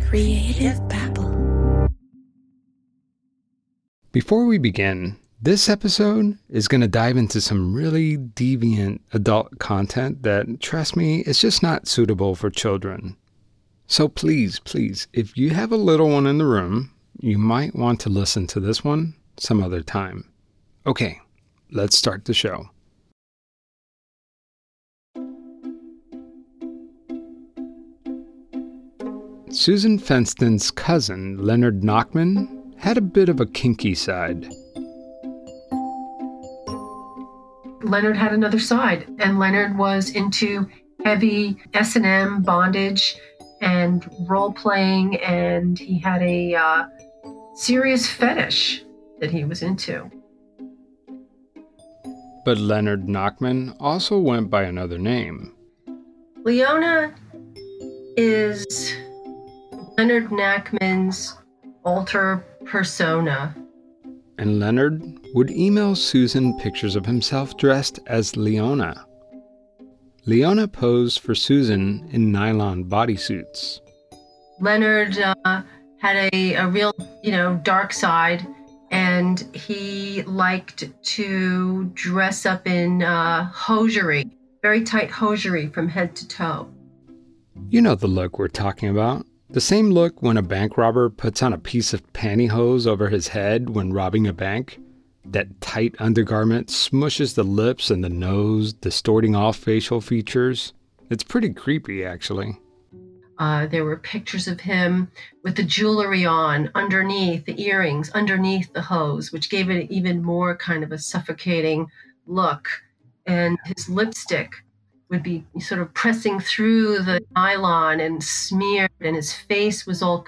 Creative Babble. Before we begin, this episode is going to dive into some really deviant adult content that, trust me, is just not suitable for children. So please, if you have a little one in the room, you might want to listen to this one some other time. Okay, let's start the show. Susan Fenton's cousin, Leonard Nachman, had a bit of a kinky side. Leonard had another side, and Leonard was into heavy S&M, bondage, and role-playing, and he had a serious fetish that he was into. But Leonard Nachman also went by another name. Leona is Leonard Nachman's alter persona. And Leonard would email Susan pictures of himself dressed as Leona. Leona posed for Susan in nylon bodysuits. Leonard had a real, dark side, and he liked to dress up in hosiery, very tight hosiery from head to toe. You know the look we're talking about. The same look when a bank robber puts on a piece of pantyhose over his head when robbing a bank. That tight undergarment smushes the lips and the nose, distorting all facial features. It's pretty creepy, actually. There were pictures of him with the jewelry on, underneath the earrings, underneath the hose, which gave it even more kind of a suffocating look. And his lipstick would be sort of pressing through the nylon and smeared, and his face was all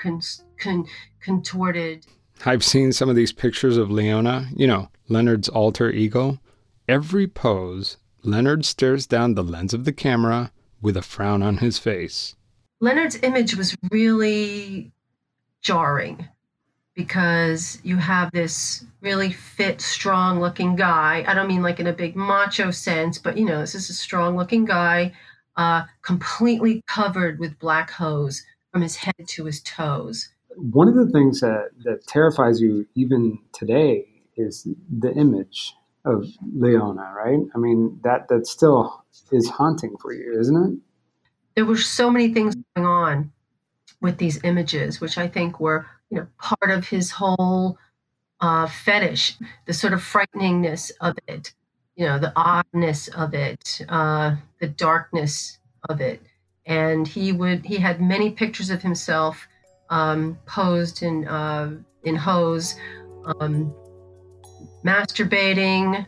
contorted. I've seen some of these pictures of Leona, Leonard's alter ego. Every pose, Leonard stares down the lens of the camera with a frown on his face. Leonard's image was really jarring because you have this really fit, strong-looking guy. I don't mean like in a big macho sense, but, this is a strong-looking guy, completely covered with black hose from his head to his toes. One of the things that terrifies you even today is the image of Leona, right? I mean, that still is haunting for you, isn't it? There were so many things going on with these images, which I think were, part of his whole fetish, the sort of frighteningness of it, the oddness of it, the darkness of it. And he had many pictures of himself posed in hose, masturbating,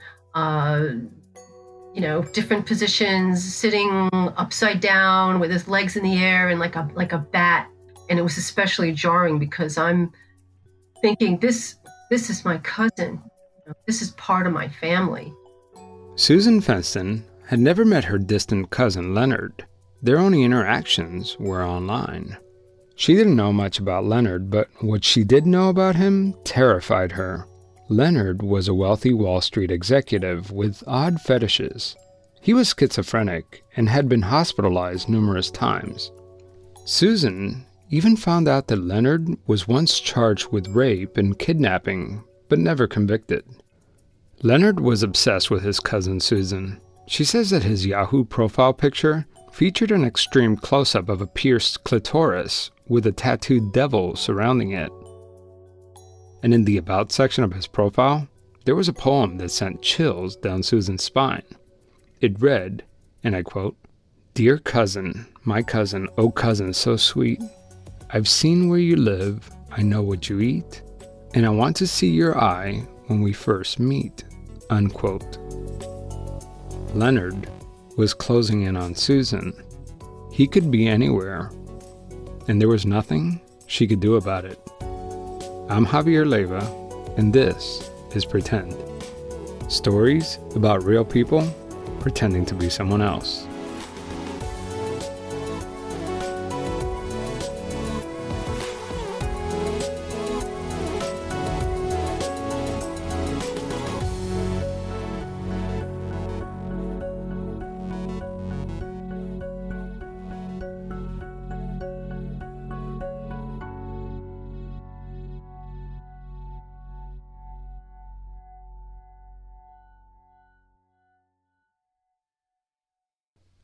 different positions, sitting upside down with his legs in the air and like a bat. And it was especially jarring because I'm thinking, this is my cousin. This is part of my family. Susan Fenton had never met her distant cousin Leonard. Their only interactions were online. She didn't know much about Leonard, but what she did know about him terrified her. Leonard was a wealthy Wall Street executive with odd fetishes. He was schizophrenic and had been hospitalized numerous times. Susan even found out that Leonard was once charged with rape and kidnapping, but never convicted. Leonard was obsessed with his cousin Susan. She says that his Yahoo profile picture featured an extreme close-up of a pierced clitoris with a tattooed devil surrounding it. And in the About section of his profile, there was a poem that sent chills down Susan's spine. It read, and I quote, "Dear cousin, my cousin, oh cousin so sweet, I've seen where you live, I know what you eat, and I want to see your eye when we first meet," unquote. Leonard was closing in on Susan. He could be anywhere, and there was nothing she could do about it. I'm Javier Leiva, and this is Pretend. Stories about real people pretending to be someone else.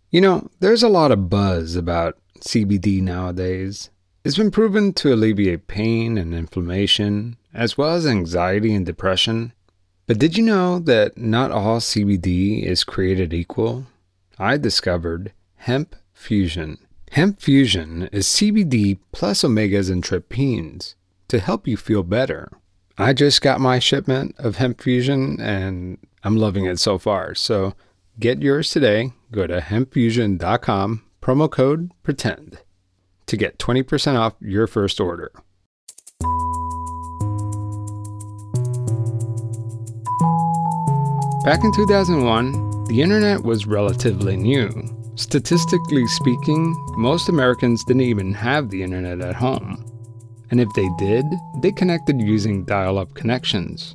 You know, there's a lot of buzz about CBD nowadays. It's been proven to alleviate pain and inflammation, as well as anxiety and depression. But did you know that not all CBD is created equal? I discovered Hemp Fusion. Hemp Fusion is CBD plus omegas and terpenes to help you feel better. I just got my shipment of Hemp Fusion and I'm loving it so far. So get yours today. Go to hempfusion.com, promo code PRETEND to get 20% off your first order. Back in 2001, the internet was relatively new. Statistically speaking, most Americans didn't even have the internet at home. And if they did, they connected using dial-up connections.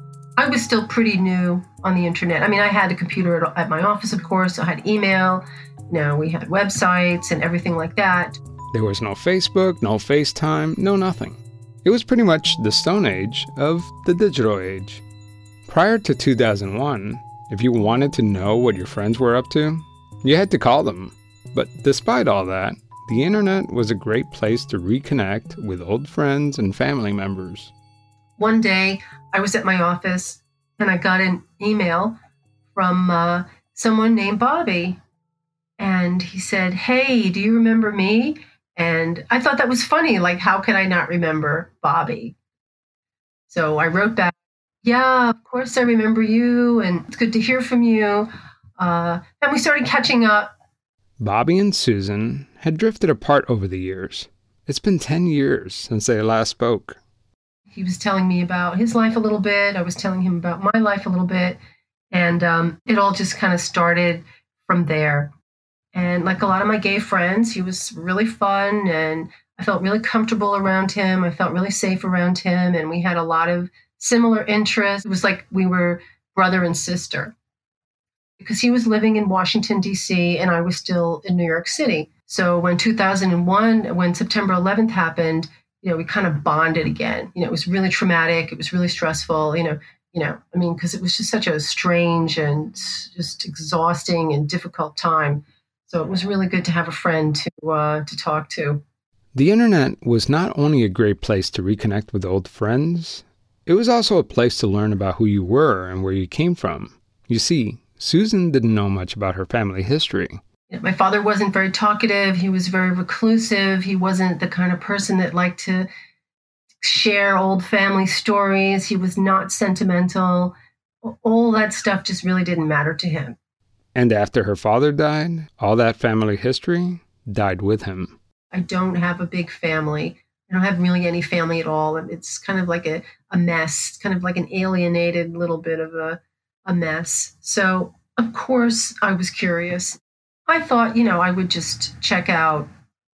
I was still pretty new on the internet. I mean, I had a computer at my office, of course. I had email. We had websites and everything like that. There was no Facebook, no FaceTime, no nothing. It was pretty much the Stone Age of the digital age. Prior to 2001, if you wanted to know what your friends were up to, you had to call them. But despite all that, the internet was a great place to reconnect with old friends and family members. One day, I was at my office and I got an email from someone named Bobby. And he said, "Hey, do you remember me?" And I thought that was funny. Like, how could I not remember Bobby? So I wrote back, "Yeah, of course I remember you. And it's good to hear from you." And we started catching up. Bobby and Susan had drifted apart over the years. It's been 10 years since they last spoke. He was telling me about his life a little bit. I was telling him about my life a little bit. And it all just kind of started from there. And like a lot of my gay friends, he was really fun and I felt really comfortable around him. I felt really safe around him. And we had a lot of similar interests. It was like we were brother and sister because he was living in Washington, D.C. and I was still in New York City. So when 2001, when September 11th happened, we kind of bonded again. It was really traumatic. It was really stressful, because it was just such a strange and just exhausting and difficult time. So it was really good to have a friend to talk to. The internet was not only a great place to reconnect with old friends, it was also a place to learn about who you were and where you came from. You see, Susan didn't know much about her family history. My father wasn't very talkative. He was very reclusive. He wasn't the kind of person that liked to share old family stories. He was not sentimental. All that stuff just really didn't matter to him. And after her father died, all that family history died with him. I don't have a big family. I don't have really any family at all. It's kind of like a mess, kind of like an alienated little bit of a mess. So, of course, I was curious. I thought, I would just check out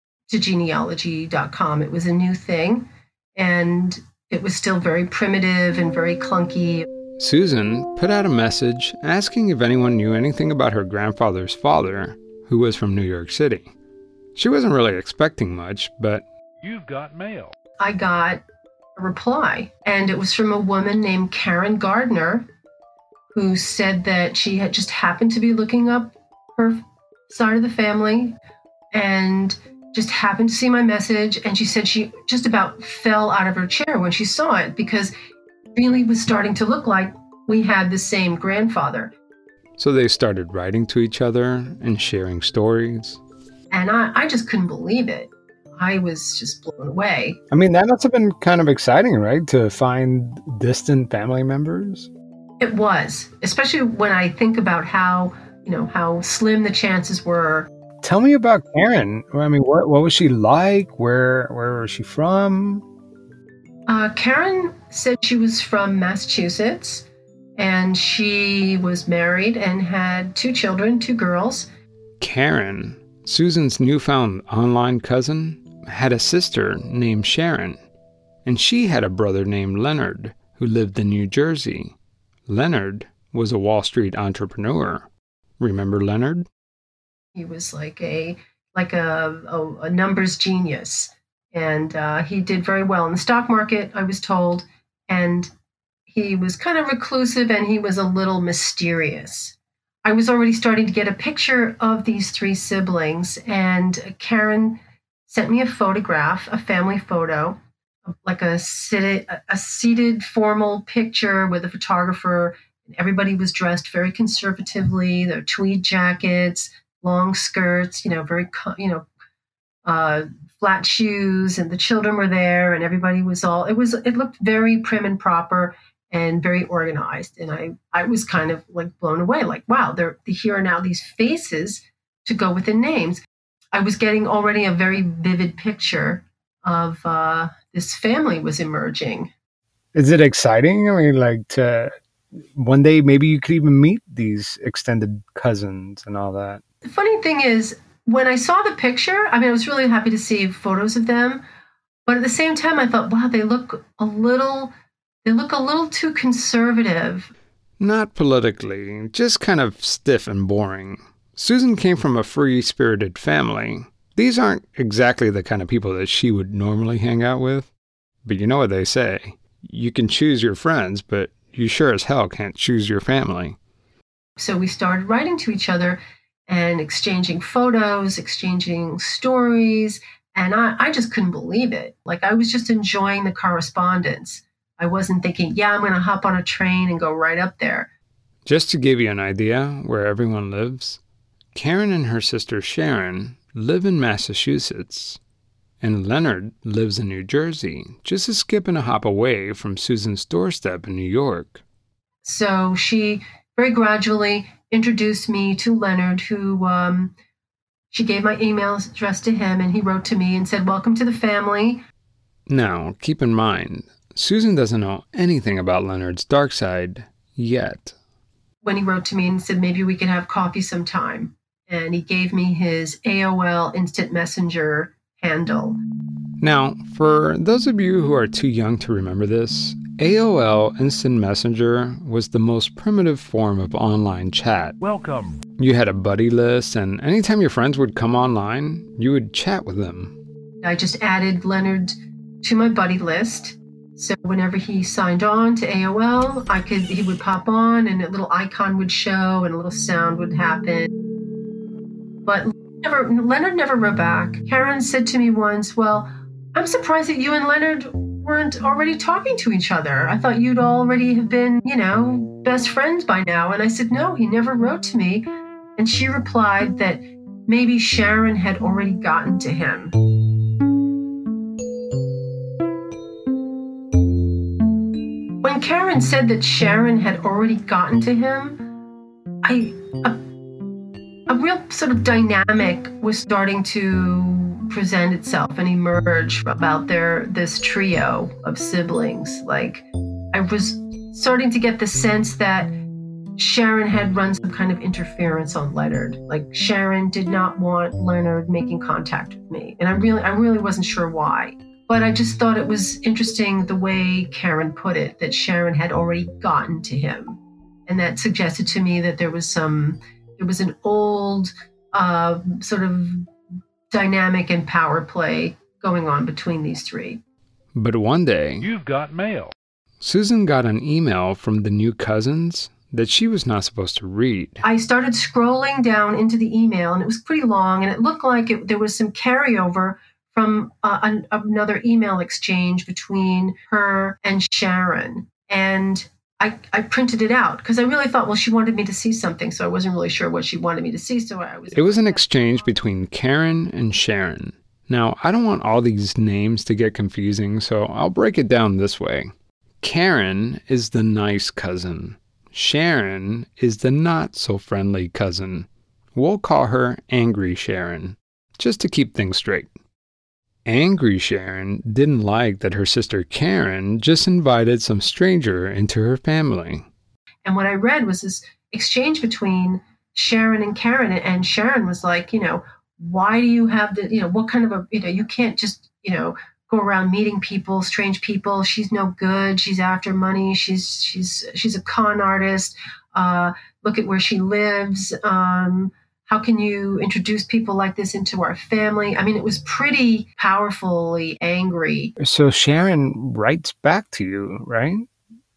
genealogy.com. It was a new thing, and it was still very primitive and very clunky. Susan put out a message asking if anyone knew anything about her grandfather's father, who was from New York City. She wasn't really expecting much, but "You've got mail." I got a reply, and it was from a woman named Karen Gardner, who said that she had just happened to be looking up her side of the family and just happened to see my message. And she said she just about fell out of her chair when she saw it because it really was starting to look like we had the same grandfather. So they started writing to each other and sharing stories. And I just couldn't believe it. I was just blown away. I mean, that must have been kind of exciting, right? To find distant family members. It was, especially when I think about how slim the chances were. Tell me about Karen. I mean, what was she like? Where was she from? Karen said she was from Massachusetts, and she was married and had 2 children, 2 girls. Karen, Susan's newfound online cousin, had a sister named Sharon, and she had a brother named Leonard who lived in New Jersey. Leonard was a Wall Street entrepreneur. Remember Leonard? He was like a numbers genius, and he did very well in the stock market, I was told, and he was kind of reclusive and he was a little mysterious. I was already starting to get a picture of these three siblings, and Karen sent me a photograph, a family photo, like a seated formal picture with a photographer. Everybody was dressed very conservatively, their tweed jackets, long skirts, very, uh, flat shoes, and the children were there, and everybody was it looked very prim and proper and very organized. And I was kind of like blown away, like, wow, here are now these faces to go with the names. I was getting already a very vivid picture of this family was emerging. Is it exciting? I mean, like, to one day maybe you could even meet these extended cousins and all that. The funny thing is, when I saw the picture, I mean, I was really happy to see photos of them, but at the same time, I thought, wow, they look a little too conservative. Not politically, just kind of stiff and boring. Susan came from a free-spirited family. These aren't exactly the kind of people that she would normally hang out with. But you know what they say. You can choose your friends, but you sure as hell can't choose your family. So we started writing to each other and exchanging photos, exchanging stories, and I just couldn't believe it. Like, I was just enjoying the correspondence. I wasn't thinking, yeah, I'm going to hop on a train and go right up there. Just to give you an idea where everyone lives, Karen and her sister Sharon live in Massachusetts, and Leonard lives in New Jersey, just a skip and a hop away from Susan's doorstep in New York. So she very gradually introduced me to Leonard, who she gave my email address to him, and he wrote to me and said, welcome to the family. Now, keep in mind, Susan doesn't know anything about Leonard's dark side yet. When he wrote to me and said, maybe we could have coffee sometime. And he gave me his AOL Instant Messenger handle. Now, for those of you who are too young to remember this, AOL Instant Messenger was the most primitive form of online chat. Welcome. You had a buddy list, and anytime your friends would come online, you would chat with them. I just added Leonard to my buddy list. So whenever he signed on to AOL, he would pop on and a little icon would show and a little sound would happen. But Leonard never wrote back. Karen said to me once, well, I'm surprised that you and Leonard weren't already talking to each other. I thought you'd already have been, best friends by now. And I said, no, he never wrote to me. And she replied that maybe Sharon had already gotten to him. When Karen said that Sharon had already gotten to him, a real sort of dynamic was starting to present itself and emerge about this trio of siblings. Like, I was starting to get the sense that Sharon had run some kind of interference on Leonard. Like, Sharon did not want Leonard making contact with me, and I really wasn't sure why. But I just thought it was interesting the way Karen put it, that Sharon had already gotten to him, and that suggested to me that there was an old sort of dynamic and power play going on between these three. But one day, You've got mail. Susan got an email from the new cousins that she was not supposed to read. I started scrolling down into the email, and it was pretty long, and it looked like there was some carryover from another email exchange between her and Sharon. And I printed it out because I really thought, well, she wanted me to see something, so I wasn't really sure what she wanted me to see. It was an exchange between Karen and Sharon. Now, I don't want all these names to get confusing, so I'll break it down this way. Karen is the nice cousin. Sharon is the not-so-friendly cousin. We'll call her Angry Sharon, just to keep things straight. Angry Sharon didn't like that her sister Karen just invited some stranger into her family. And what I read was this exchange between Sharon and Karen, and Sharon was like, why do you have what kind of you can't just, go around meeting people, strange people. She's no good. She's after money. She's a con artist. Look at where she lives. How can you introduce people like this into our family? I mean, it was pretty powerfully angry. So Sharon writes back to you, right?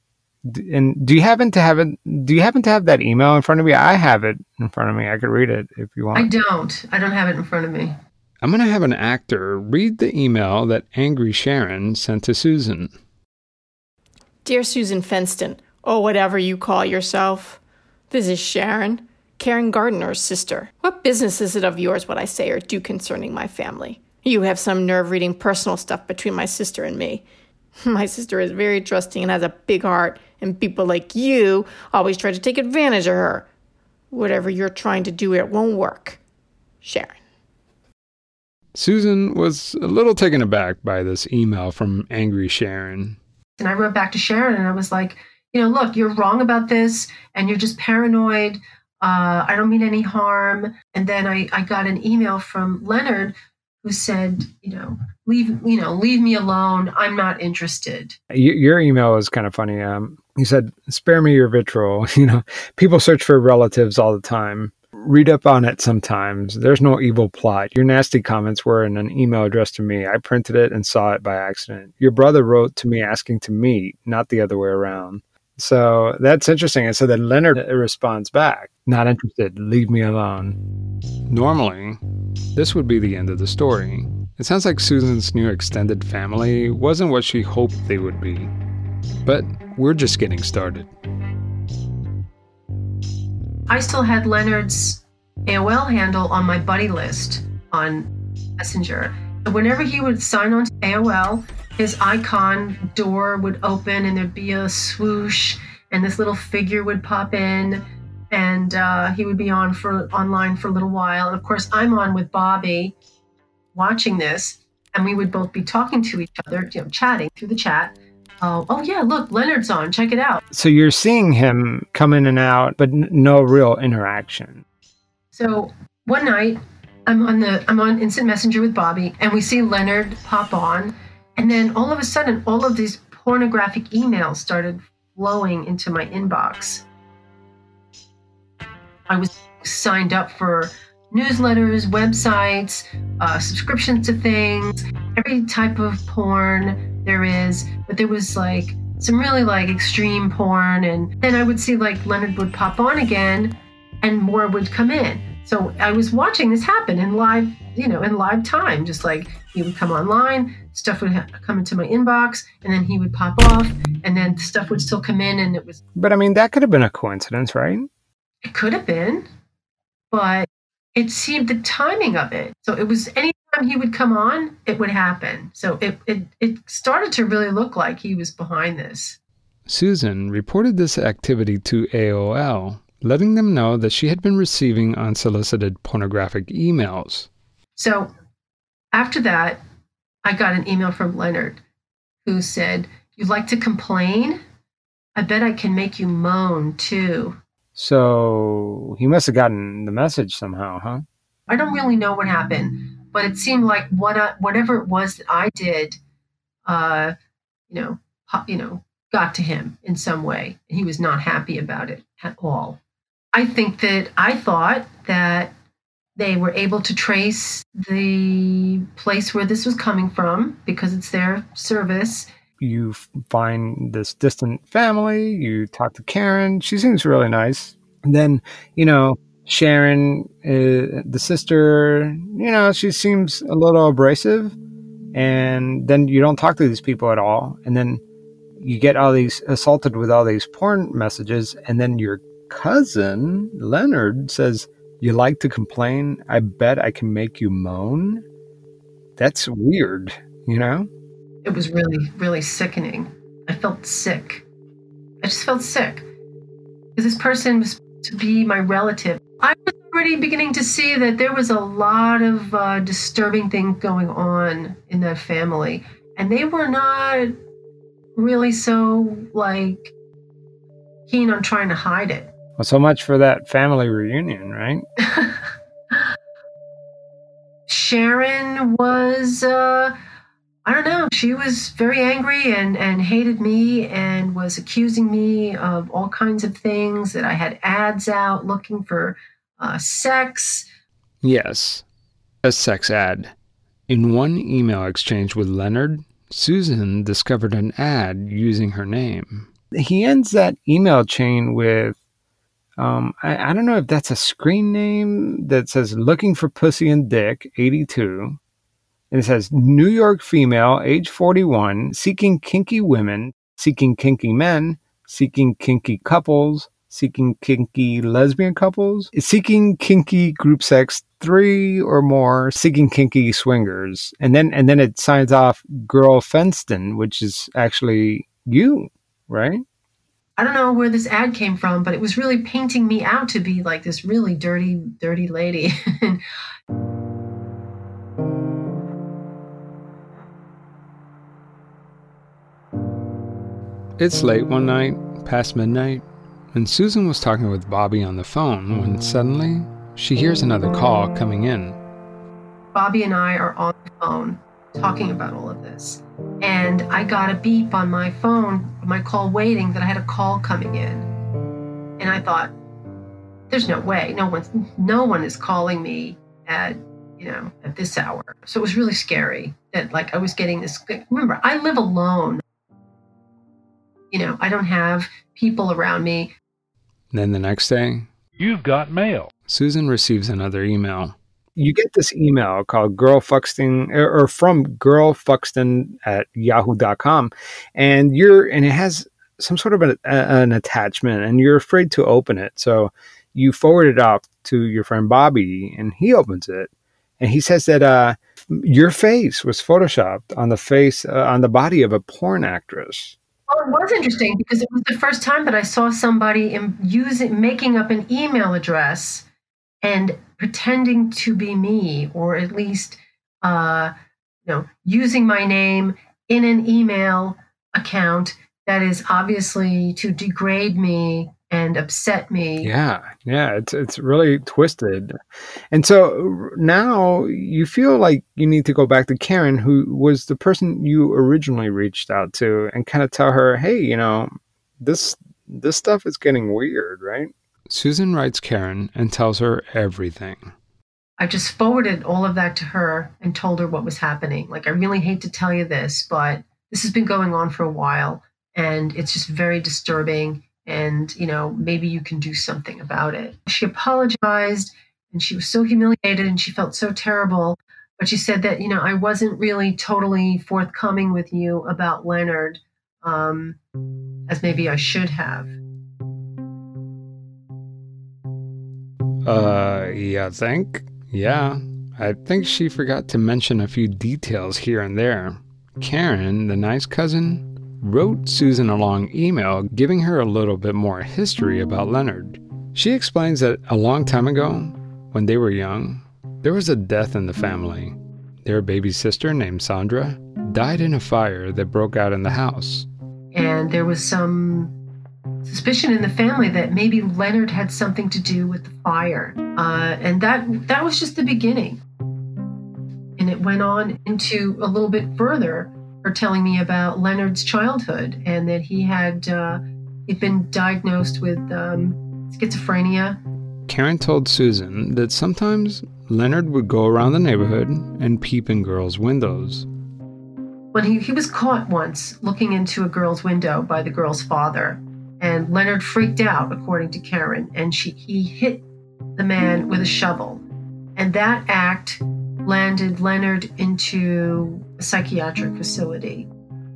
And do you happen to have it? Do you happen to have that email in front of me? I have it in front of me. I could read it if you want. I don't. I don't have it in front of me. I'm going to have an actor read the email that Angry Sharon sent to Susan. Dear Susan Fenston, or whatever you call yourself, this is Sharon, Karen Gardner's sister. What business is it of yours what I say or do concerning my family? You have some nerve-reading personal stuff between my sister and me. My sister is very trusting and has a big heart, and people like you always try to take advantage of her. Whatever you're trying to do, it won't work. Sharon. Susan was a little taken aback by this email from Angry Sharon. And I wrote back to Sharon and I was like, look, you're wrong about this and you're just paranoid. I don't mean any harm. And then I got an email from Leonard who said, leave me alone. I'm not interested. Your email was kind of funny. He said, spare me your vitriol. People search for relatives all the time. Read up on it sometimes. There's no evil plot. Your nasty comments were in an email addressed to me. I printed it and saw it by accident. Your brother wrote to me asking to meet, not the other way around. So that's interesting. And so then Leonard responds back, not interested, leave me alone. Normally, this would be the end of the story. It sounds like Susan's new extended family wasn't what she hoped they would be. But we're just getting started. I still had Leonard's AOL handle on my buddy list on Messenger. So whenever he would sign on to AOL, his icon door would open and there'd be a swoosh and this little figure would pop in and he would be online for a little while. And of course, I'm on with Bobby watching this and we would both be talking to each other, chatting through the chat. Oh yeah, look, Leonard's on. Check it out. So you're seeing him come in and out, but no real interaction. So one night, I'm on Instant Messenger with Bobby, and we see Leonard pop on, and then all of a sudden, all of these pornographic emails started flowing into my inbox. I was signed up for newsletters, websites, subscriptions to things, every type of porn there is, but there was like some really like extreme porn, and then I would see like Leonard would pop on again and more would come in. So I was watching this happen in live time, just like he would come online, stuff would come into my inbox, and then he would pop off, and then stuff would still come in, and it was... But I mean, that could have been a coincidence, right? It could have been, but it seemed the timing of it. So it was anytime he would come on, it would happen. So it started to really look like he was behind this. Susan reported this activity to AOL, letting them know that she had been receiving unsolicited pornographic emails. So after that, I got an email from Leonard who said, "You'd like to complain? I bet I can make you moan too." So he must have gotten the message somehow, huh? I don't really know what happened, but it seemed like whatever it was that I did, got to him in some way. He was not happy about it at all. I thought that they were able to trace the place where this was coming from because it's their service. You find this distant family, you talk to Karen, she seems really nice. And then, Sharon, the sister, she seems a little abrasive. And then you don't talk to these people at all. And then you get assaulted with all these porn messages. And then your cousin, Leonard, says, "You like to complain? I bet I can make you moan." That's weird, It was really, really sickening. I felt sick. I just felt sick. Because this person was to be my relative. I was already beginning to see that there was a lot of disturbing things going on in that family. And they were not really so, keen on trying to hide it. Well, so much for that family reunion, right? Sharon was... I don't know. She was very angry and hated me and was accusing me of all kinds of things, that I had ads out looking for sex. Yes, a sex ad. In one email exchange with Leonard, Susan discovered an ad using her name. He ends that email chain with, I don't know if that's a screen name that says looking for pussy and dick, 82. And it says New York female, age 41, seeking kinky women, seeking kinky men, seeking kinky couples, seeking kinky lesbian couples, seeking kinky group sex 3 or more, seeking kinky swingers. And then it signs off Girl Fenston, which is actually you, right? I don't know where this ad came from, but it was really painting me out to be like this really dirty, dirty lady. It's late one night, past midnight, and Susan was talking with Bobby on the phone when suddenly she hears another call coming in. Bobby and I are on the phone talking about all of this. And I got a beep on my phone, my call waiting, that I had a call coming in. And I thought, there's no way. No one is calling me at this hour. So it was really scary that I was getting this. Remember, I live alone. I don't have people around me. Then the next day, you've got mail. Susan receives another email. You get this email called girlfuckston, or from girlfuckston@yahoo.com, and it has some sort of an attachment, and you're afraid to open it. So you forward it off to your friend Bobby, and he opens it, and he says that your face was photoshopped on the body of a porn actress. Well, it was interesting because it was the first time that I saw somebody making up an email address and pretending to be me, or at least, using my name in an email account that is obviously to degrade me and upset me. Yeah, it's really twisted. And so now you feel like you need to go back to Karen, who was the person you originally reached out to, and kind of tell her, hey, this stuff is getting weird, right? Susan writes Karen and tells her everything. I just forwarded all of that to her and told her what was happening. I really hate to tell you this, but this has been going on for a while, and it's just very disturbing. And, maybe you can do something about it. She apologized, and she was so humiliated, and she felt so terrible. But she said that, I wasn't really totally forthcoming with you about Leonard, as maybe I should have. I think she forgot to mention a few details here and there. Karen, the nice cousin, wrote Susan a long email giving her a little bit more history about Leonard. She explains that a long time ago, when they were young, there was a death in the family. Their baby sister, named Sandra, died in a fire that broke out in the house. And there was some suspicion in the family that maybe Leonard had something to do with the fire. And that was just the beginning. And it went on into a little bit further, her telling me about Leonard's childhood, and that he'd been diagnosed with schizophrenia. Karen told Susan that sometimes Leonard would go around the neighborhood and peep in girls' windows. When he was caught once looking into a girl's window by the girl's father, and Leonard freaked out, according to Karen, and he hit the man with a shovel. And that act landed Leonard into a psychiatric facility.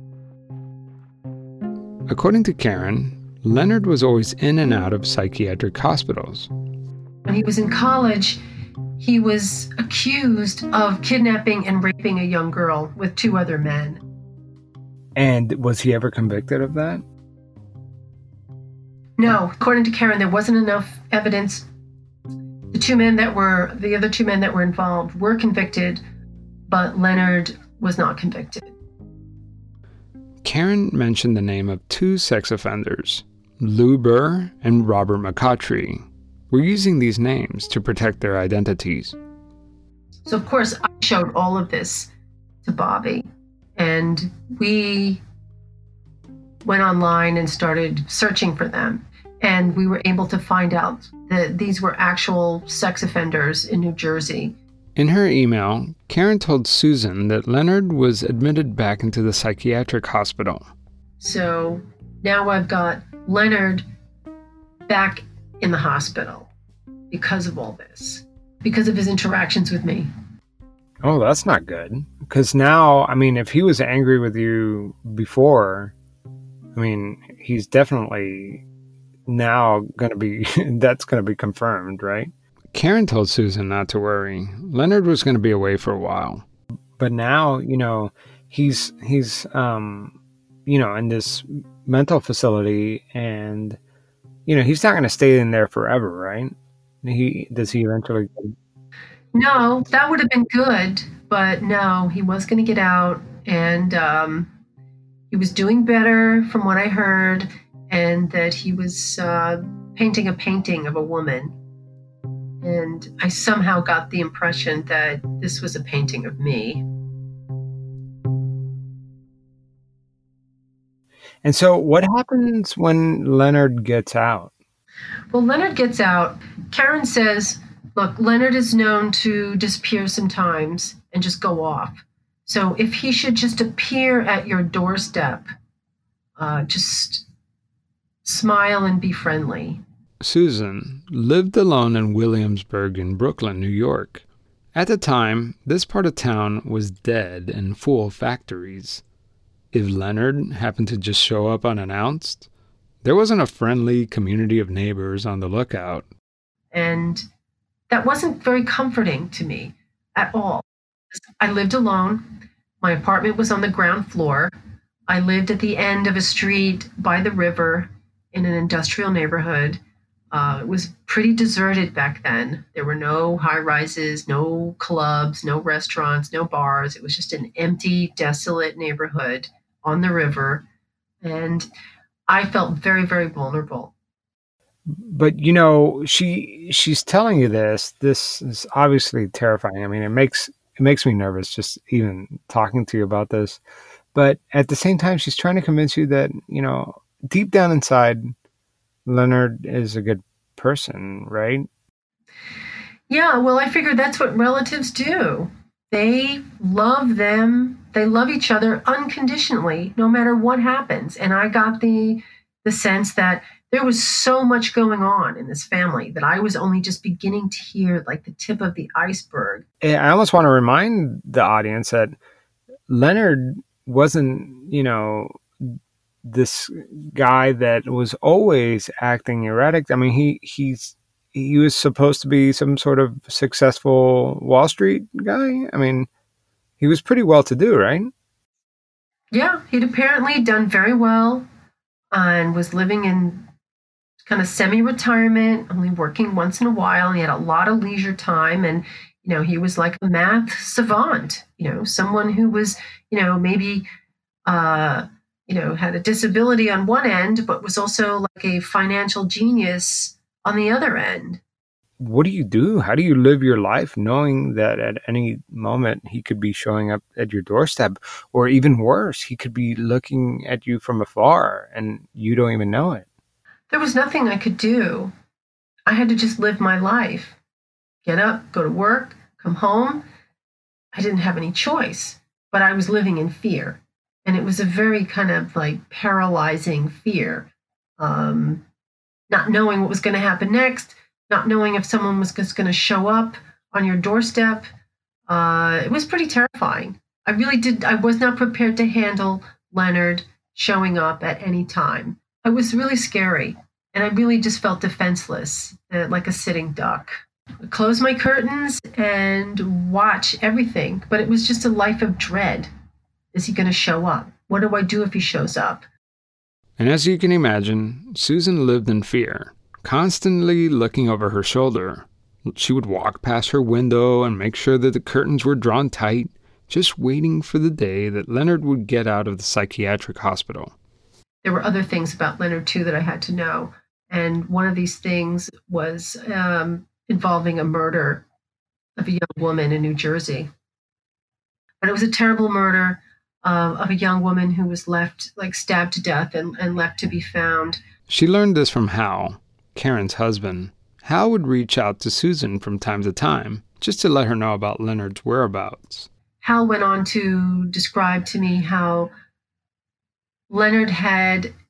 According to Karen, Leonard was always in and out of psychiatric hospitals. When he was in college, he was accused of kidnapping and raping a young girl with 2 other men. And was he ever convicted of that? No. According to Karen, there wasn't enough evidence. The other 2 men that were involved were convicted, but Leonard was not convicted. Karen mentioned the name of 2 sex offenders, Lou Burr and Robert McCautry. We're using these names to protect their identities. So, of course, I showed all of this to Bobby, and we went online and started searching for them. And we were able to find out that these were actual sex offenders in New Jersey. In her email, Karen told Susan that Leonard was admitted back into the psychiatric hospital. So Now I've got Leonard back in the hospital because of all this, because of his interactions with me. Oh, that's not good. Because now, I mean, if he was angry with you before, I mean, he's definitely now going to be, that's going to be confirmed, right? Karen told Susan not to worry. Leonard was going to be away for a while. But now, he's in this mental facility, and, he's not going to stay in there forever, right? Does he eventually? No, that would have been good, but no, he was going to get out, and he was doing better from what I heard, and that he was painting a painting of a woman. And I somehow got the impression that this was a painting of me. And so what happens when Leonard gets out? Well, Leonard gets out. Karen says, look, Leonard is known to disappear sometimes and just go off. So if he should just appear at your doorstep, just smile and be friendly. Susan lived alone in Williamsburg in Brooklyn, New York. At the time, this part of town was dead and full of factories. If Leonard happened to just show up unannounced, there wasn't a friendly community of neighbors on the lookout. And that wasn't very comforting to me at all. I lived alone. My apartment was on the ground floor. I lived at the end of a street by the river in an industrial neighborhood. It was pretty deserted back then. There were no high-rises, no clubs, no restaurants, no bars. It was just an empty, desolate neighborhood on the river. And I felt very, very vulnerable. But, she's telling you this. This is obviously terrifying. I mean, it makes me nervous just even talking to you about this. But at the same time, she's trying to convince you that, deep down inside, Leonard is a good person, right? Yeah, well, I figured that's what relatives do. They love them. They love each other unconditionally, no matter what happens. And I got the sense that there was so much going on in this family that I was only just beginning to hear like the tip of the iceberg. I almost want to remind the audience that Leonard wasn't, this guy that was always acting erratic. I mean, he was supposed to be some sort of successful Wall Street guy. I mean, he was pretty well to do, right? Yeah, he'd apparently done very well and was living in kind of semi-retirement, only working once in a while. And he had a lot of leisure time, and he was like a math savant. Someone who was maybe had a disability on one end, but was also like a financial genius on the other end. What do you do? How do you live your life knowing that at any moment he could be showing up at your doorstep, or even worse, he could be looking at you from afar and you don't even know it? There was nothing I could do. I had to just live my life. Get up, go to work, come home. I didn't have any choice, but I was living in fear. And it was a very kind of like paralyzing fear. Not knowing what was going to happen next, not knowing if someone was just going to show up on your doorstep. It was pretty terrifying. I was not prepared to handle Leonard showing up at any time. It was really scary. And I really just felt defenseless, like a sitting duck. I'd close my curtains and watch everything. But it was just a life of dread. Is he going to show up? What do I do if he shows up? And as you can imagine, Susan lived in fear, constantly looking over her shoulder. She would walk past her window and make sure that the curtains were drawn tight, just waiting for the day that Leonard would get out of the psychiatric hospital. There were other things about Leonard, too, that I had to know. And one of these things was involving a murder of a young woman in New Jersey. But it was a terrible murder of a young woman who was left, stabbed to death and left to be found. She learned this from Hal, Karen's husband. Hal would reach out to Susan from time to time, just to let her know about Leonard's whereabouts. Hal went on to describe to me how Leonard had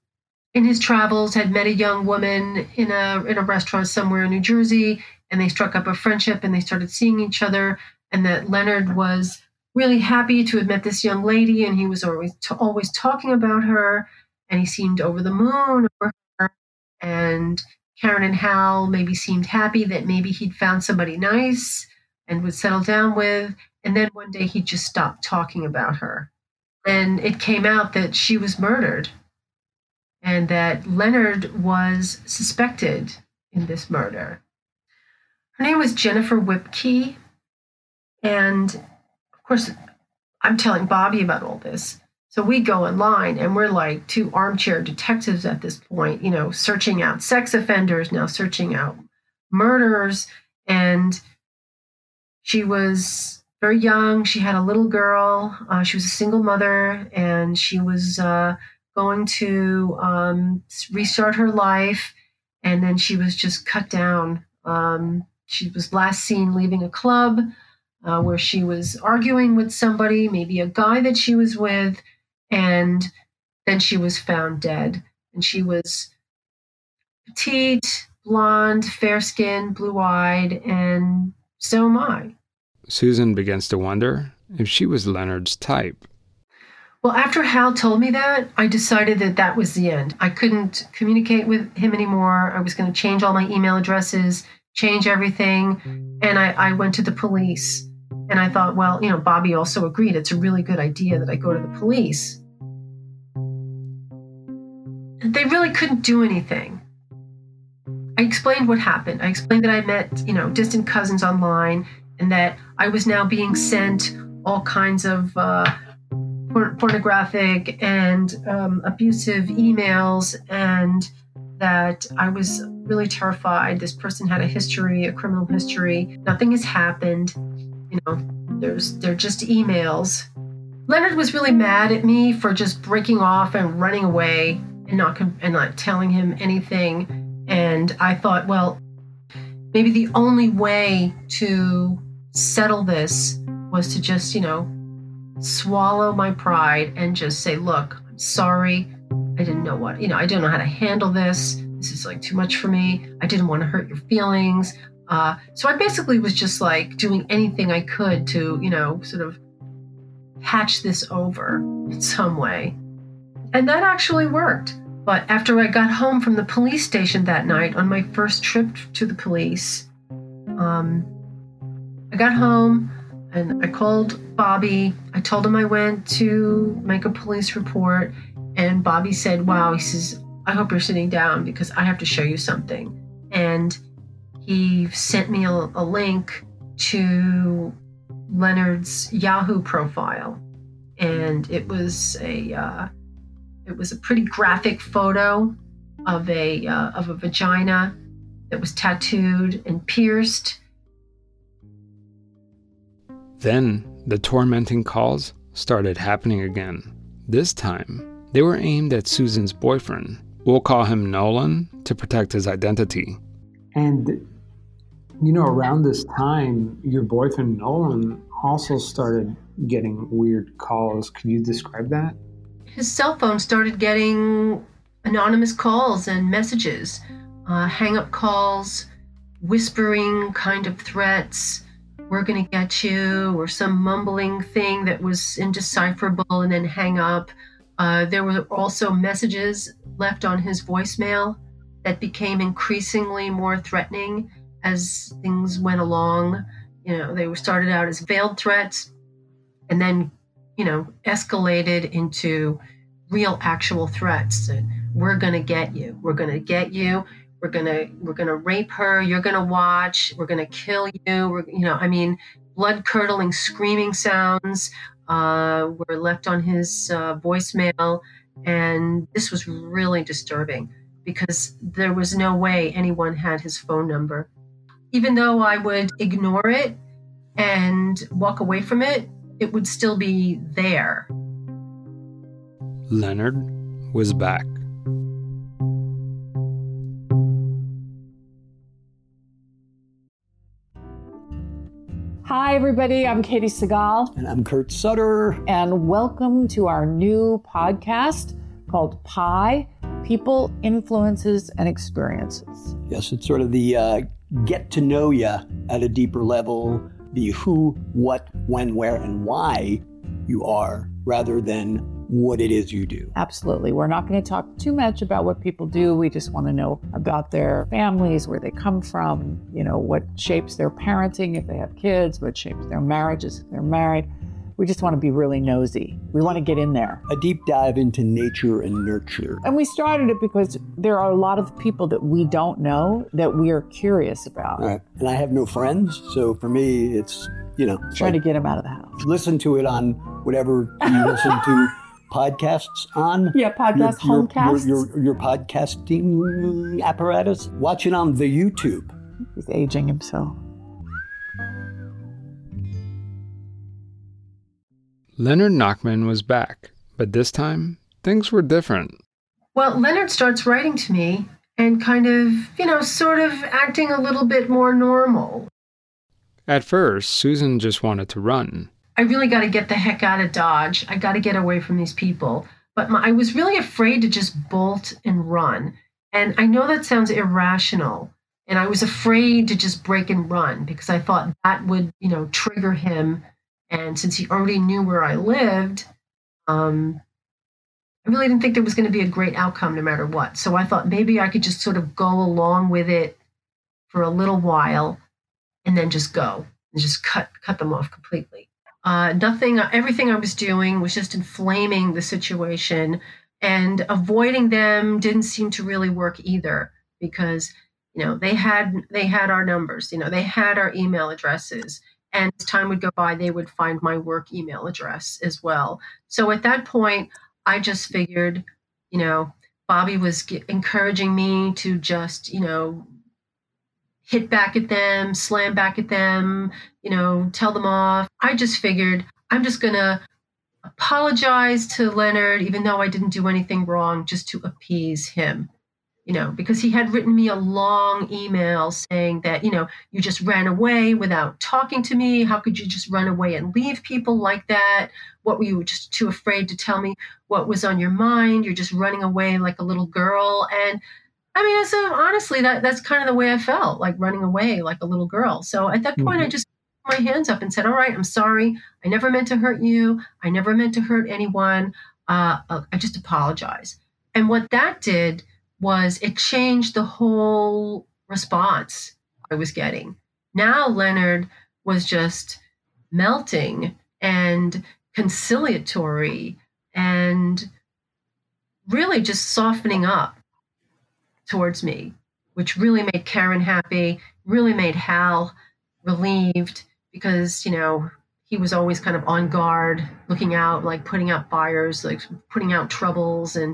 in his travels had met a young woman in a restaurant somewhere in New Jersey, and they struck up a friendship and they started seeing each other, and that Leonard was really happy to have met this young lady, and he was always talking about her, and he seemed over the moon over her, and Karen and Hal maybe seemed happy that maybe he'd found somebody nice and would settle down with, and then one day he just stopped talking about her. And it came out that she was murdered and that Leonard was suspected in this murder. Her name was Jennifer Whipkey, and of course, I'm telling Bobby about all this. So we go online and we're like two armchair detectives at this point, searching out sex offenders, now searching out murders. And she was very young. She had a little girl. She was a single mother, and she was going to restart her life. And then she was just cut down. She was last seen leaving a club where she was arguing with somebody, maybe a guy that she was with, and then she was found dead. And she was petite, blonde, fair-skinned, blue-eyed, and so am I. Susan begins to wonder if she was Leonard's type. Well, after Hal told me that, I decided that was the end. I couldn't communicate with him anymore. I was going to change all my email addresses, change everything, and I went to the police. And I thought, well, Bobby also agreed it's a really good idea that I go to the police. They really couldn't do anything. I explained what happened. I explained that I met, distant cousins online, and that I was now being sent all kinds of pornographic and abusive emails, and that I was really terrified. This person had a criminal history. Nothing has happened. They're just emails. Leonard was really mad at me for just breaking off and running away and not telling him anything. And I thought, well, maybe the only way to settle this was to just, swallow my pride and just say, look, I'm sorry. I didn't know I didn't know how to handle this. This is too much for me. I didn't want to hurt your feelings. So I basically was just doing anything I could to, sort of patch this over in some way. And that actually worked. But after I got home from the police station that night on my first trip to the police, I got home and I called Bobby. I told him I went to make a police report. And Bobby said, wow, he says, I hope you're sitting down because I have to show you something. And he sent me a link to Leonard's Yahoo profile, and it was a pretty graphic photo of a vagina that was tattooed and pierced. Then the tormenting calls started happening again. This time, they were aimed at Susan's boyfriend. We'll call him Nolan to protect his identity. And around this time, your boyfriend Nolan also started getting weird calls. Could you describe that? His cell phone started getting anonymous calls and messages, hang-up calls, whispering kind of threats, we're going to get you, or some mumbling thing that was indecipherable and then hang up. There were also messages left on his voicemail that became increasingly more threatening as things went along. They were started out as veiled threats and then, escalated into real actual threats. We're going to get you. We're going to get you. We're going to rape her. You're going to watch. We're going to kill you. Blood-curdling screaming sounds were left on his voicemail. And this was really disturbing because there was no way anyone had his phone number. Even though I would ignore it and walk away from it, it would still be there. Leonard was back. Hi, everybody. I'm Katie Segal. And I'm Kurt Sutter. And welcome to our new podcast called Pi, people, influences, and experiences. Yes, it's sort of the get to know you at a deeper level, the who, what, when, where, and why you are, rather than what it is you do. Absolutely. We're not going to talk too much about what people do. We just want to know about their families, where they come from, what shapes their parenting if they have kids, what shapes their marriages if they're married. We just want to be really nosy. We want to get in there. A deep dive into nature and nurture. And we started it because there are a lot of people that we don't know that we are curious about. Right. And I have no friends, so for me, it's, trying to get them out of the house. Listen to it on whatever you listen to podcasts on. Yeah, podcast, homecasts. Your podcasting apparatus. Watch it on the YouTube. He's aging himself. Leonard Nachman was back, but this time, things were different. Well, Leonard starts writing to me and kind of, sort of acting a little bit more normal. At first, Susan just wanted to run. I really got to get the heck out of Dodge. I got to get away from these people. But I was really afraid to just bolt and run. And I know that sounds irrational. And I was afraid to just break and run because I thought that would, trigger him. And since he already knew where I lived, I really didn't think there was going to be a great outcome no matter what. So I thought maybe I could just sort of go along with it for a little while and then just go and just cut them off completely. Everything I was doing was just inflaming the situation, and avoiding them didn't seem to really work either because, they had our numbers, they had our email addresses. And as time would go by, they would find my work email address as well. So at that point, I just figured, Bobby was encouraging me to just, hit back at them, slam back at them, tell them off. I just figured I'm just going to apologize to Leonard, even though I didn't do anything wrong, just to appease him. Because he had written me a long email saying that, you just ran away without talking to me. How could you just run away and leave people like that? What were you just too afraid to tell me what was on your mind? You're just running away like a little girl. And I mean, so honestly, that's kind of the way I felt, like running away like a little girl. So at that point, I just put my hands up and said, all right, I'm sorry. I never meant to hurt you. I never meant to hurt anyone. I just apologize. And what that did was it changed the whole response I was getting. Now Leonard was just melting and conciliatory and really just softening up towards me, which really made Karen happy, really made Hal relieved because, he was always kind of on guard, looking out, like putting out fires, like putting out troubles. And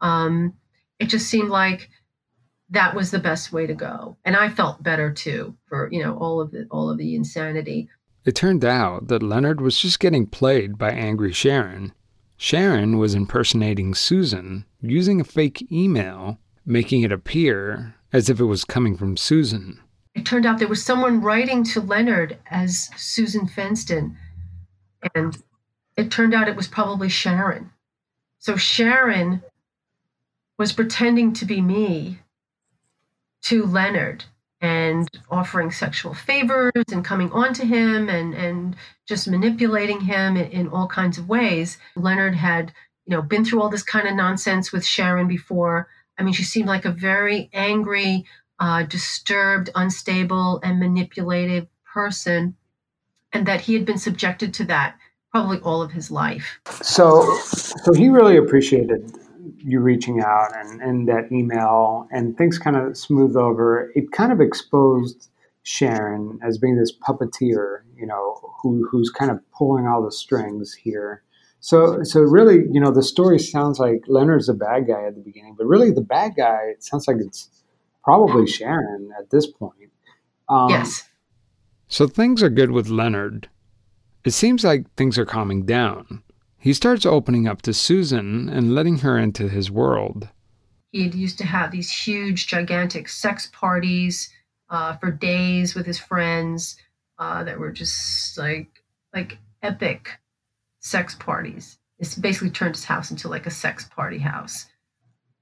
it just seemed like that was the best way to go. And I felt better too for, all of the insanity. It turned out that Leonard was just getting played by angry Sharon. Sharon was impersonating Susan, using a fake email, making it appear as if it was coming from Susan. It turned out there was someone writing to Leonard as Susan Fenston. And it turned out it was probably Sharon. So Sharon was pretending to be me to Leonard and offering sexual favors and coming on to him and just manipulating him in all kinds of ways. Leonard had, been through all this kind of nonsense with Sharon before. I mean, she seemed like a very angry, disturbed, unstable, and manipulative person, and that he had been subjected to that probably all of his life. So he really appreciated you reaching out and that email, and things kind of smoothed over. It kind of exposed Sharon as being this puppeteer, who's kind of pulling all the strings here. So really, the story sounds like Leonard's the bad guy at the beginning, but really the bad guy, it sounds like it's probably Sharon at this point. Yes. So things are good with Leonard. It seems like things are calming down. He starts opening up to Susan and letting her into his world. He used to have these huge, gigantic sex parties for days with his friends that were just like epic sex parties. It's basically turned his house into like a sex party house.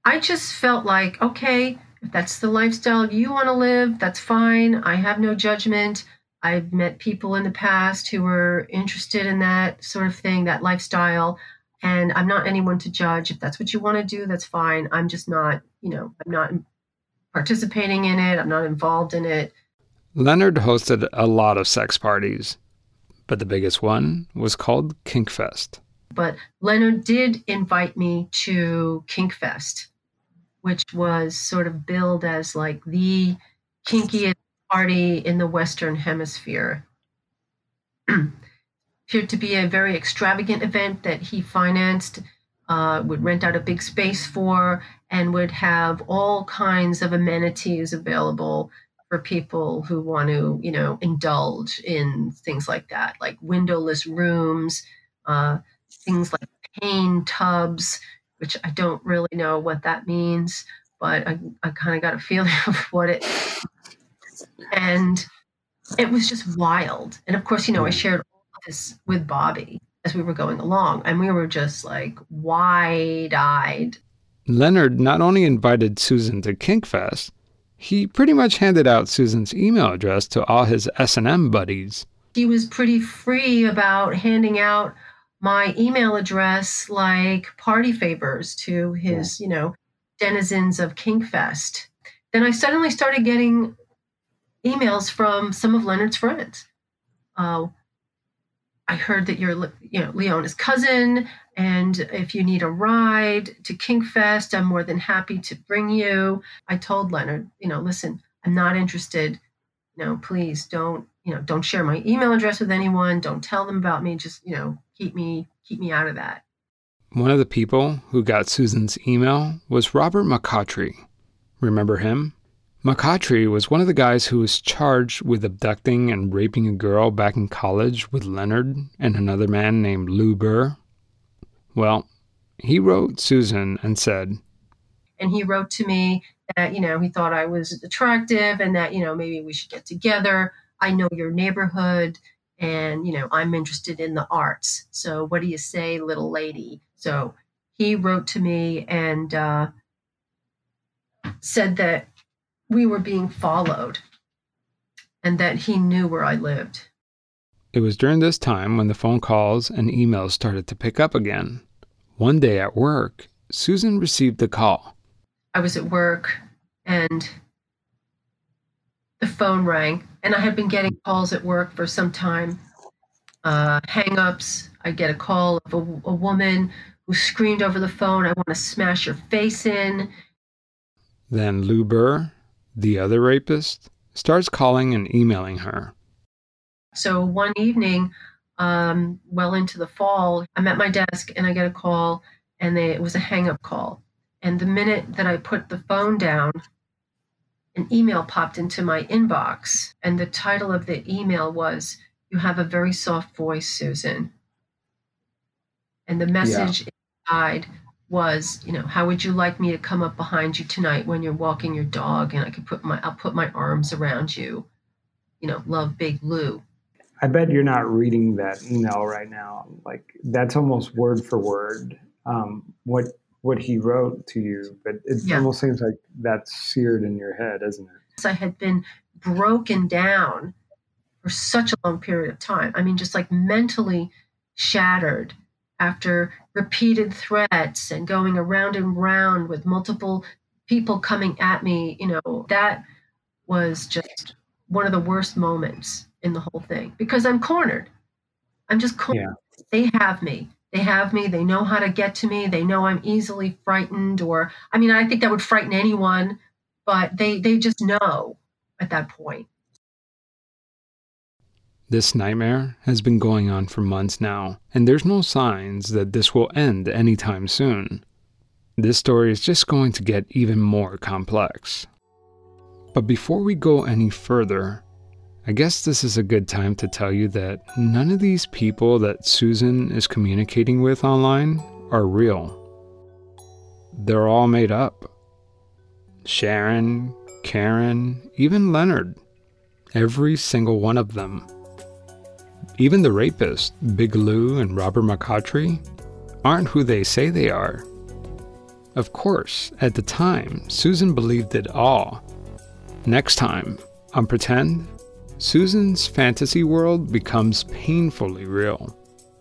I just felt like, okay, if that's the lifestyle you want to live, that's fine. I have no judgment. I've met people in the past who were interested in that sort of thing, that lifestyle. And I'm not anyone to judge. If that's what you want to do, that's fine. I'm just not, I'm not participating in it. I'm not involved in it. Leonard hosted a lot of sex parties, but the biggest one was called Kinkfest. But Leonard did invite me to Kinkfest, which was sort of billed as like the kinkiest party in the Western Hemisphere. Appeared to be a very extravagant event that he financed, would rent out a big space for, and would have all kinds of amenities available for people who want to, indulge in things like that, like windowless rooms, things like pain tubs, which I don't really know what that means, but I kind of got a feeling of what it is. And it was just wild. And of course, I shared all of this with Bobby as we were going along, and we were just like wide-eyed. Leonard not only invited Susan to Kinkfest, he pretty much handed out Susan's email address to all his S&M buddies. He was pretty free about handing out my email address like party favors to his, denizens of Kinkfest. Then I suddenly started getting emails from some of Leonard's friends. I heard that you're, Leona's cousin, and if you need a ride to Kinkfest, I'm more than happy to bring you. I told Leonard, listen, I'm not interested. Please don't share my email address with anyone. Don't tell them about me. Just, keep me out of that. One of the people who got Susan's email was Robert McCautry. Remember him? McCautry was one of the guys who was charged with abducting and raping a girl back in college with Leonard and another man named Lou Burr. Well, he wrote Susan and said, and he wrote to me that, he thought I was attractive and that, maybe we should get together. I know your neighborhood and, I'm interested in the arts. So what do you say, little lady? So he wrote to me and said that we were being followed and that he knew where I lived. It was during this time when the phone calls and emails started to pick up again. One day at work, Susan received a call. I was at work and the phone rang, and I had been getting calls at work for some time. Hang-ups. I get a call of a woman who screamed over the phone, "I want to smash your face in." Then Lou Burr, the other rapist, starts calling and emailing her. So one evening, well into the fall, I'm at my desk and I get a call, and it was a hang-up call. And the minute that I put the phone down, an email popped into my inbox, and the title of the email was, "You have a very soft voice, Susan." And the message inside was, how would you like me to come up behind you tonight when you're walking your dog, and I'll put my arms around you, love, Big Lou. I bet you're not reading that email right now. Like, that's almost word for word what he wrote to you, but it almost seems like that's seared in your head, isn't it? I had been broken down for such a long period of time. I mean, just like mentally shattered after repeated threats and going around and round with multiple people coming at me. That was just one of the worst moments in the whole thing, because I'm cornered. I'm just cornered. Yeah. They have me. They know how to get to me. They know I'm easily frightened, I think that would frighten anyone, but they just know at that point. This nightmare has been going on for months now, and there's no signs that this will end anytime soon. This story is just going to get even more complex. But before we go any further, I guess this is a good time to tell you that none of these people that Susan is communicating with online are real. They're all made up. Sharon, Karen, even Leonard. Every single one of them. Even the rapists, Big Lou and Robert McCautry, aren't who they say they are. Of course, at the time, Susan believed it all. Next time, on Pretend, Susan's fantasy world becomes painfully real.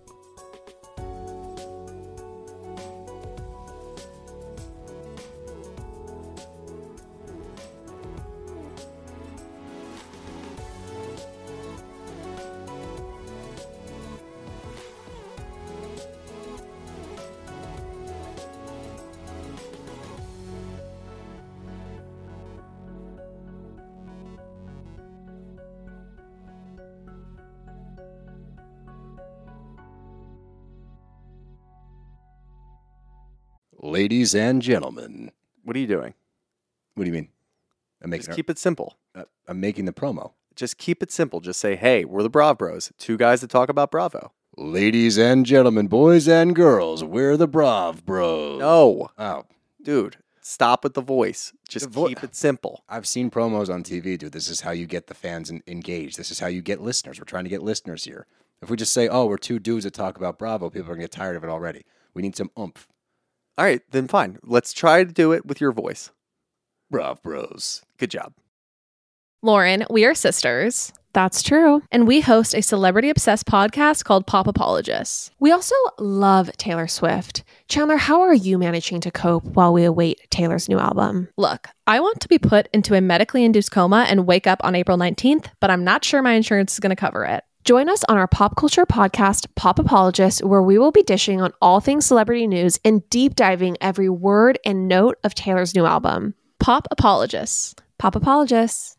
Ladies and gentlemen. What are you doing? What do you mean? Just keep it simple. I'm making the promo. Just keep it simple. Just say, hey, we're the Brav Bros. Two guys that talk about Bravo. Ladies and gentlemen, boys and girls, we're the Brav Bros. No. Oh. Dude, stop with the voice. Just keep it simple. I've seen promos on TV, dude. This is how you get the fans engaged. This is how you get listeners. We're trying to get listeners here. If we just say, oh, we're two dudes that talk about Bravo, people are going to get tired of it already. We need some oomph. All right, then fine. Let's try to do it with your voice. Brav Bros. Good job. Lauren, we are sisters. That's true. And we host a celebrity-obsessed podcast called Pop Apologists. We also love Taylor Swift. Chandler, how are you managing to cope while we await Taylor's new album? Look, I want to be put into a medically induced coma and wake up on April 19th, but I'm not sure my insurance is going to cover it. Join us on our pop culture podcast, Pop Apologists, where we will be dishing on all things celebrity news and deep diving every word and note of Taylor's new album. Pop Apologists. Pop Apologists.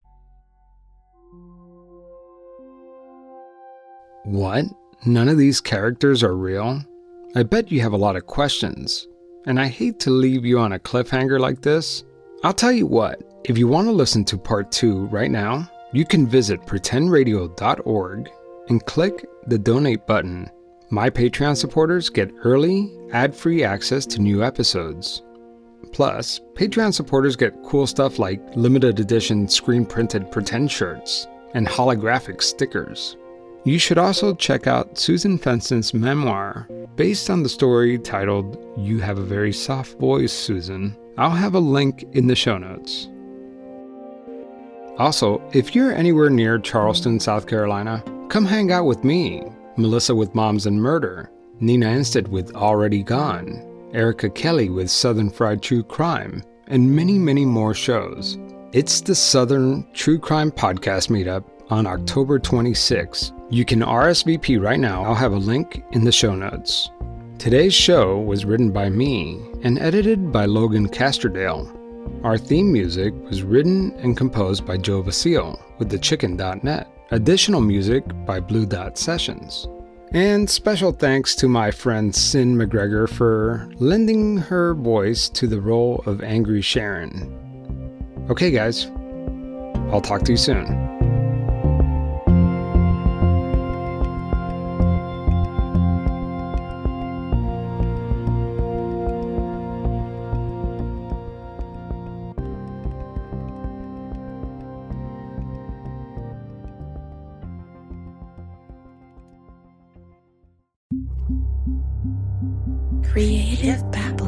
What? None of these characters are real? I bet you have a lot of questions, and I hate to leave you on a cliffhanger like this. I'll tell you what, if you want to listen to part 2 right now, you can visit pretendradio.org and click the donate button. My Patreon supporters get early, ad-free access to new episodes. Plus, Patreon supporters get cool stuff like limited edition screen-printed pretend shirts and holographic stickers. You should also check out Susan Fenston's memoir, based on the story titled You Have a Very Soft Voice, Susan. I'll have a link in the show notes. Also, if you're anywhere near Charleston, South Carolina, come hang out with me, Melissa with Moms and Murder, Nina Instead with Already Gone, Erica Kelly with Southern Fried True Crime, and many, many more shows. It's the Southern True Crime Podcast Meetup on October 26. You can RSVP right now. I'll have a link in the show notes. Today's show was written by me and edited by Logan Casterdale. Our theme music was written and composed by Joe Vasile with thechicken.net. Additional music by Blue Dot Sessions. And special thanks to my friend Sin McGregor for lending her voice to the role of Angry Sharon. Okay guys, I'll talk to you soon. Creative Babble.